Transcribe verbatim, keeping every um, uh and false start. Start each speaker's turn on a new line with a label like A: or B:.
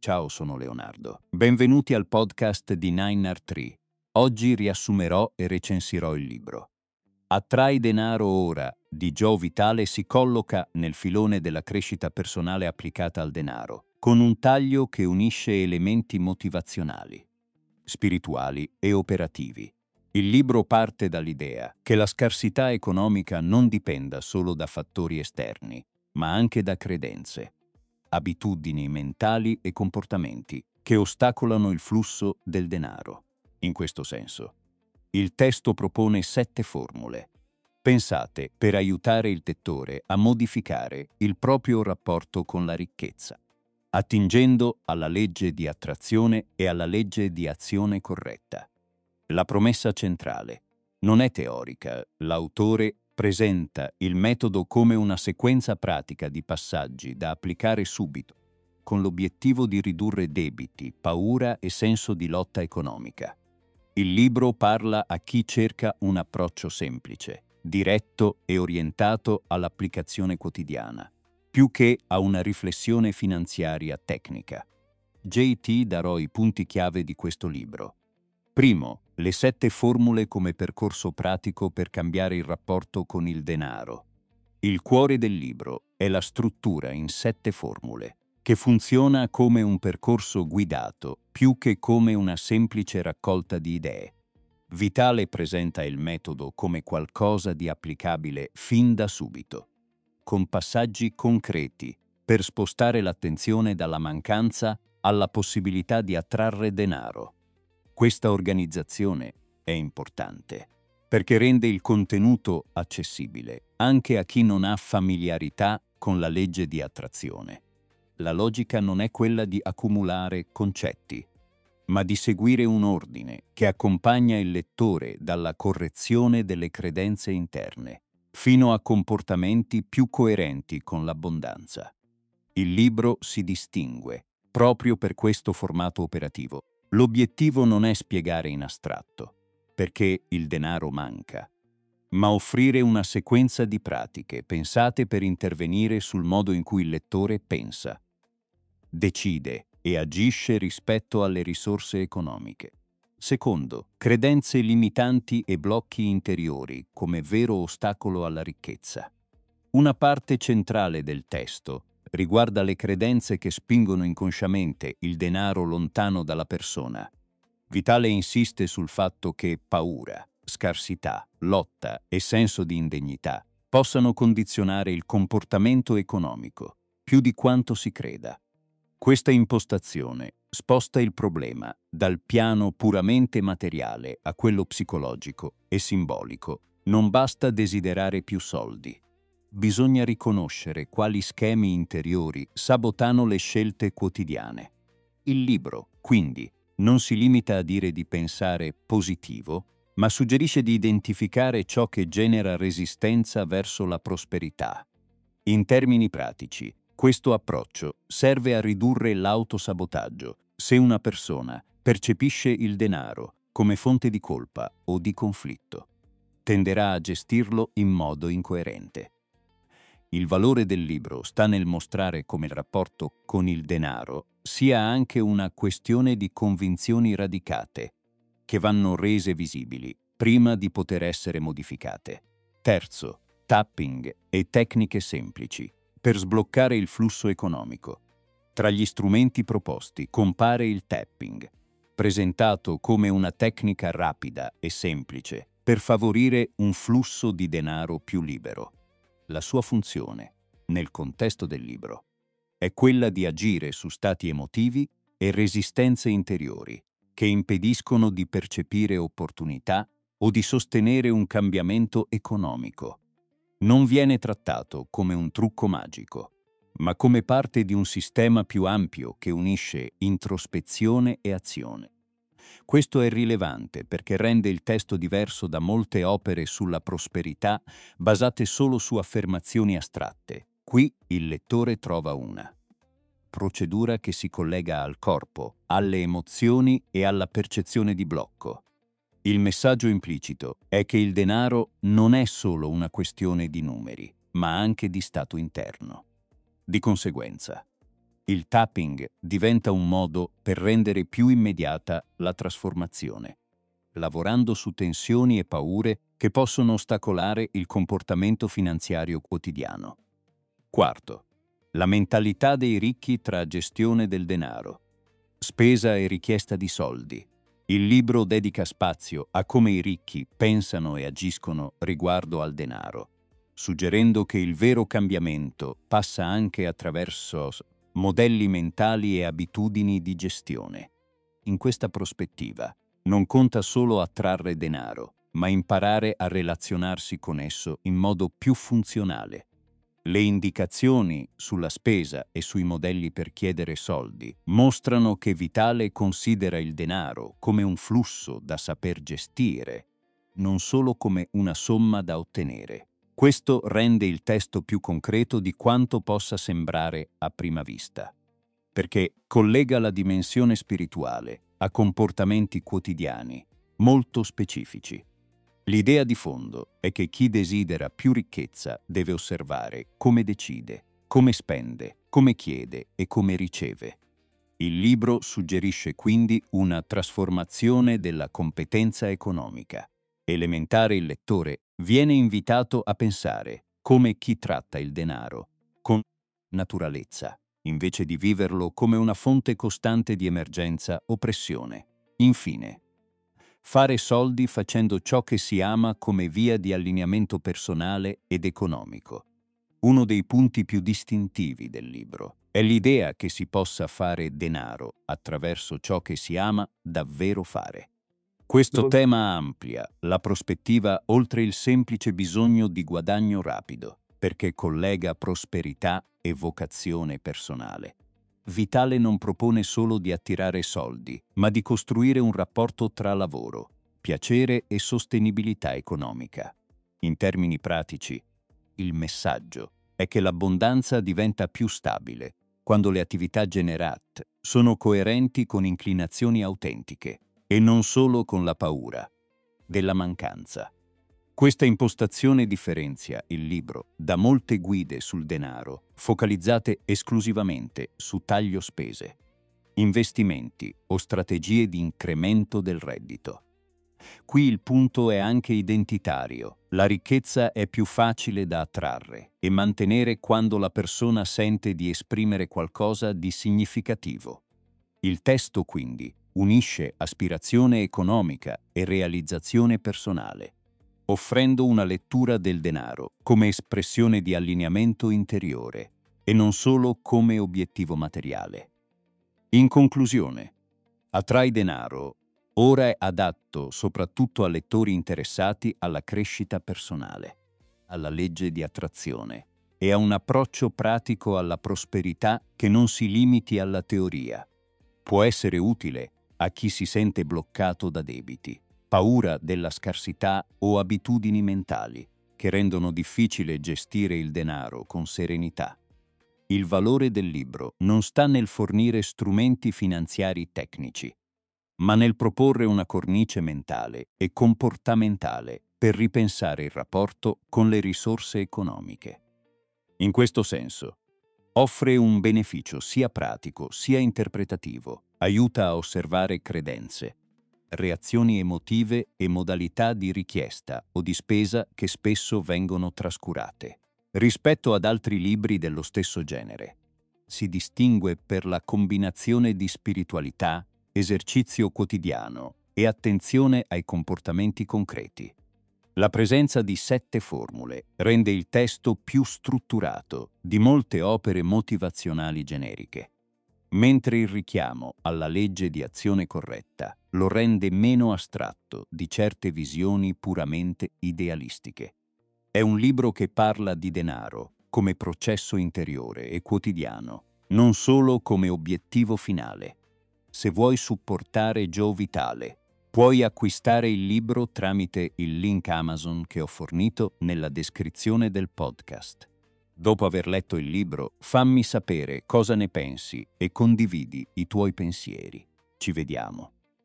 A: ciao, sono Leonardo. Benvenuti al podcast di nine R tre. Oggi riassumerò e recensirò il libro. Attrai denaro ora di Joe Vitale si colloca nel filone della crescita personale applicata al denaro, con un taglio che unisce elementi motivazionali, spirituali e operativi. Il libro parte dall'idea che la scarsità economica non dipenda solo da fattori esterni, ma anche da credenze, abitudini mentali e comportamenti che ostacolano il flusso del denaro. In questo senso, il testo propone sette formule, pensate per aiutare il lettore a modificare il proprio rapporto con la ricchezza, attingendo alla legge di attrazione e alla legge di azione corretta. La promessa centrale non è teorica, l'autore presenta il metodo come una sequenza pratica di passaggi da applicare subito, con l'obiettivo di ridurre debiti, paura e senso di lotta economica. Il libro parla a chi cerca un approccio semplice, diretto e orientato all'applicazione quotidiana, più che a una riflessione finanziaria tecnica. J T darò i punti chiave di questo libro. Primo, le sette formule come percorso pratico per cambiare il rapporto con il denaro. Il cuore del libro è la struttura in sette formule, che funziona come un percorso guidato più che come una semplice raccolta di idee. Vitale presenta il metodo come qualcosa di applicabile fin da subito, con passaggi concreti per spostare l'attenzione dalla mancanza alla possibilità di attrarre denaro. Questa organizzazione è importante perché rende il contenuto accessibile anche a chi non ha familiarità con la legge di attrazione. La logica non è quella di accumulare concetti, ma di seguire un ordine che accompagna il lettore dalla correzione delle credenze interne, fino a comportamenti più coerenti con l'abbondanza. Il libro si distingue proprio per questo formato operativo. L'obiettivo non è spiegare in astratto, perché il denaro manca, ma offrire una sequenza di pratiche pensate per intervenire sul modo in cui il lettore pensa, decide e agisce rispetto alle risorse economiche. Secondo, credenze limitanti e blocchi interiori come vero ostacolo alla ricchezza. Una parte centrale del testo riguarda le credenze che spingono inconsciamente il denaro lontano dalla persona. Vitale insiste sul fatto che paura, scarsità, lotta e senso di indegnità possano condizionare il comportamento economico più di quanto si creda. Questa impostazione sposta il problema dal piano puramente materiale a quello psicologico e simbolico. Non basta desiderare più soldi. Bisogna riconoscere quali schemi interiori sabotano le scelte quotidiane. Il libro, quindi, non si limita a dire di pensare positivo, ma suggerisce di identificare ciò che genera resistenza verso la prosperità. In termini pratici, questo approccio serve a ridurre l'autosabotaggio se una persona percepisce il denaro come fonte di colpa o di conflitto. Tenderà a gestirlo in modo incoerente. Il valore del libro sta nel mostrare come il rapporto con il denaro sia anche una questione di convinzioni radicate, che vanno rese visibili prima di poter essere modificate. Terzo, tapping e tecniche semplici per sbloccare il flusso economico. Tra gli strumenti proposti compare il tapping, presentato come una tecnica rapida e semplice per favorire un flusso di denaro più libero. La sua funzione, nel contesto del libro, è quella di agire su stati emotivi e resistenze interiori che impediscono di percepire opportunità o di sostenere un cambiamento economico. Non viene trattato come un trucco magico, ma come parte di un sistema più ampio che unisce introspezione e azione. Questo è rilevante perché rende il testo diverso da molte opere sulla prosperità basate solo su affermazioni astratte. Qui il lettore trova una procedura che si collega al corpo, alle emozioni e alla percezione di blocco. Il messaggio implicito è che il denaro non è solo una questione di numeri, ma anche di stato interno. Di conseguenza, Il tapping diventa un modo per rendere più immediata la trasformazione, lavorando su tensioni e paure che possono ostacolare il comportamento finanziario quotidiano. Quarto, la mentalità dei ricchi tra gestione del denaro, spesa e richiesta di soldi. Il libro dedica spazio a come i ricchi pensano e agiscono riguardo al denaro, suggerendo che il vero cambiamento passa anche attraverso modelli mentali e abitudini di gestione. In questa prospettiva, non conta solo attrarre denaro, ma imparare a relazionarsi con esso in modo più funzionale. Le indicazioni sulla spesa e sui modelli per chiedere soldi mostrano che Vitale considera il denaro come un flusso da saper gestire, non solo come una somma da ottenere. Questo rende il testo più concreto di quanto possa sembrare a prima vista, perché collega la dimensione spirituale a comportamenti quotidiani molto specifici. L'idea di fondo è che chi desidera più ricchezza deve osservare come decide, come spende, come chiede e come riceve. Il libro suggerisce quindi una trasformazione della competenza economica. Elementare il lettore viene invitato a pensare come chi tratta il denaro, con naturalezza, invece di viverlo come una fonte costante di emergenza o pressione. Infine, fare soldi facendo ciò che si ama come via di allineamento personale ed economico. Uno dei punti più distintivi del libro è l'idea che si possa fare denaro attraverso ciò che si ama davvero fare. Questo tema amplia la prospettiva oltre il semplice bisogno di guadagno rapido, perché collega prosperità e vocazione personale. Vitale non propone solo di attirare soldi, ma di costruire un rapporto tra lavoro, piacere e sostenibilità economica. In termini pratici, il messaggio è che l'abbondanza diventa più stabile quando le attività generate sono coerenti con inclinazioni autentiche e non solo con la paura della mancanza. Questa impostazione differenzia il libro da molte guide sul denaro focalizzate esclusivamente su taglio spese, investimenti o strategie di incremento del reddito. Qui il punto è anche identitario. La ricchezza è più facile da attrarre e mantenere quando la persona sente di esprimere qualcosa di significativo. Il testo, quindi, unisce aspirazione economica e realizzazione personale, offrendo una lettura del denaro come espressione di allineamento interiore e non solo come obiettivo materiale. In conclusione, Attrai denaro ora è adatto soprattutto a lettori interessati alla crescita personale, alla legge di attrazione e a un approccio pratico alla prosperità che non si limiti alla teoria. Può essere utile a chi si sente bloccato da debiti, paura della scarsità o abitudini mentali che rendono difficile gestire il denaro con serenità. Il valore del libro non sta nel fornire strumenti finanziari tecnici, ma nel proporre una cornice mentale e comportamentale per ripensare il rapporto con le risorse economiche. In questo senso, offre un beneficio sia pratico sia interpretativo, aiuta a osservare credenze, reazioni emotive e modalità di richiesta o di spesa che spesso vengono trascurate. Rispetto ad altri libri dello stesso genere, si distingue per la combinazione di spiritualità, esercizio quotidiano e attenzione ai comportamenti concreti. La presenza di sette formule rende il testo più strutturato di molte opere motivazionali generiche, mentre il richiamo alla legge di azione corretta lo rende meno astratto di certe visioni puramente idealistiche. È un libro che parla di denaro come processo interiore e quotidiano, non solo come obiettivo finale. Se vuoi supportare Joe Vitale, puoi acquistare il libro tramite il link Amazon che ho fornito nella descrizione del podcast. Dopo aver letto il libro, fammi sapere cosa ne pensi e condividi i tuoi pensieri. Ci vediamo.